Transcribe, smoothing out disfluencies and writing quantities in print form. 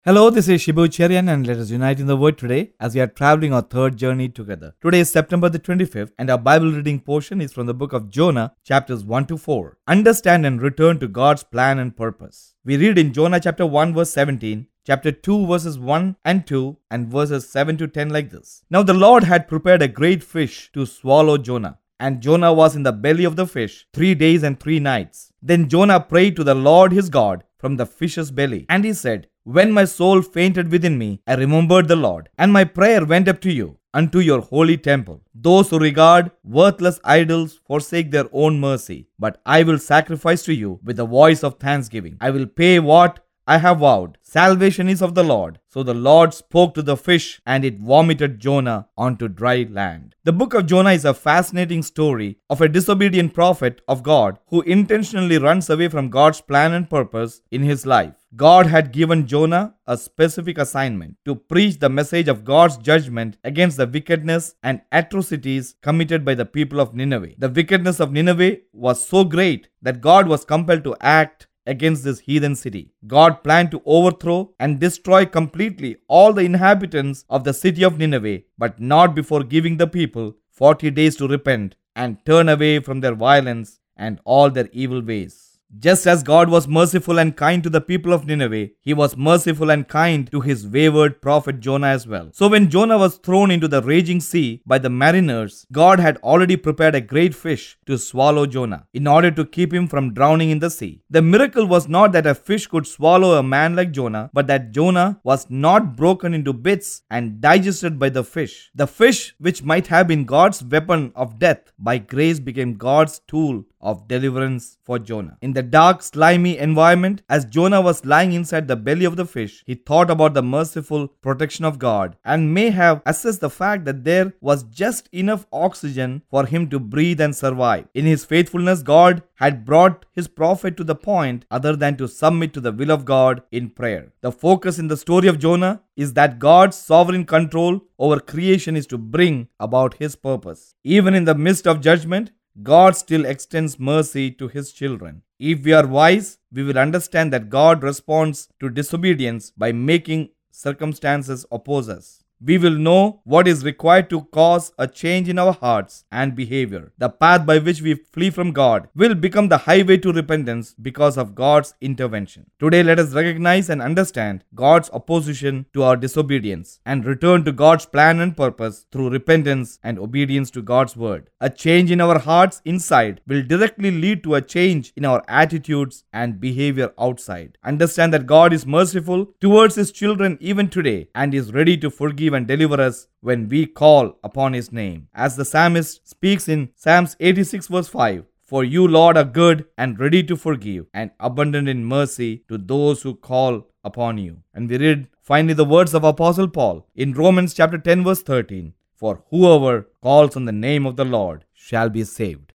Hello, this is Shibu Cherian and let us unite in the word today as we are traveling our third journey together. Today is September the 25th and our Bible reading portion is from the book of Jonah, chapters 1 to 4. Understand and return to God's plan and purpose. We read in Jonah chapter 1 verse 17, chapter 2 verses 1 and 2 and verses 7 to 10 like this. Now the Lord had prepared a great fish to swallow Jonah. And Jonah was in the belly of the fish 3 days and 3 nights. Then Jonah prayed to the Lord his God from the fish's belly. And he said, When my soul fainted within me, I remembered the Lord, and my prayer went up to you, unto your holy temple. Those who regard worthless idols forsake their own mercy, but I will sacrifice to you with the voice of thanksgiving. I will pay what I have vowed. Salvation is of the Lord. So the Lord spoke to the fish, and it vomited Jonah onto dry land. The book of Jonah is a fascinating story of a disobedient prophet of God who intentionally runs away from God's plan and purpose in his life. God had given Jonah a specific assignment to preach the message of God's judgment against the wickedness and atrocities committed by the people of Nineveh. The wickedness of Nineveh was so great that God was compelled to act against this heathen city. God planned to overthrow and destroy completely all the inhabitants of the city of Nineveh, but not before giving the people 40 days to repent and turn away from their violence and all their evil ways. Just as God was merciful and kind to the people of Nineveh, he was merciful and kind to his wayward prophet Jonah as well. So when Jonah was thrown into the raging sea by the mariners, God had already prepared a great fish to swallow Jonah in order to keep him from drowning in the sea. The miracle was not that a fish could swallow a man like Jonah, but that Jonah was not broken into bits and digested by the fish. The fish, which might have been God's weapon of death, by grace became God's tool of deliverance for Jonah. In the dark, slimy environment, as Jonah was lying inside the belly of the fish, he thought about the merciful protection of God and may have assessed the fact that there was just enough oxygen for him to breathe and survive. In his faithfulness, God had brought his prophet to the point other than to submit to the will of God in prayer. The focus in the story of Jonah is that God's sovereign control over creation is to bring about his purpose. Even in the midst of judgment, God still extends mercy to his children. If we are wise, we will understand that God responds to disobedience by making circumstances oppose us. We will know what is required to cause a change in our hearts and behavior. The path by which we flee from God will become the highway to repentance because of God's intervention. Today, let us recognize and understand God's opposition to our disobedience and return to God's plan and purpose through repentance and obedience to God's word. A change in our hearts inside will directly lead to a change in our attitudes and behavior outside. Understand that God is merciful towards his children even today and is ready to forgive and deliver us when we call upon his name. As the psalmist speaks in Psalms 86 verse 5, For you, Lord, are good and ready to forgive and abundant in mercy to those who call upon you. And we read finally the words of Apostle Paul in Romans chapter 10 verse 13, For whoever calls on the name of the Lord shall be saved.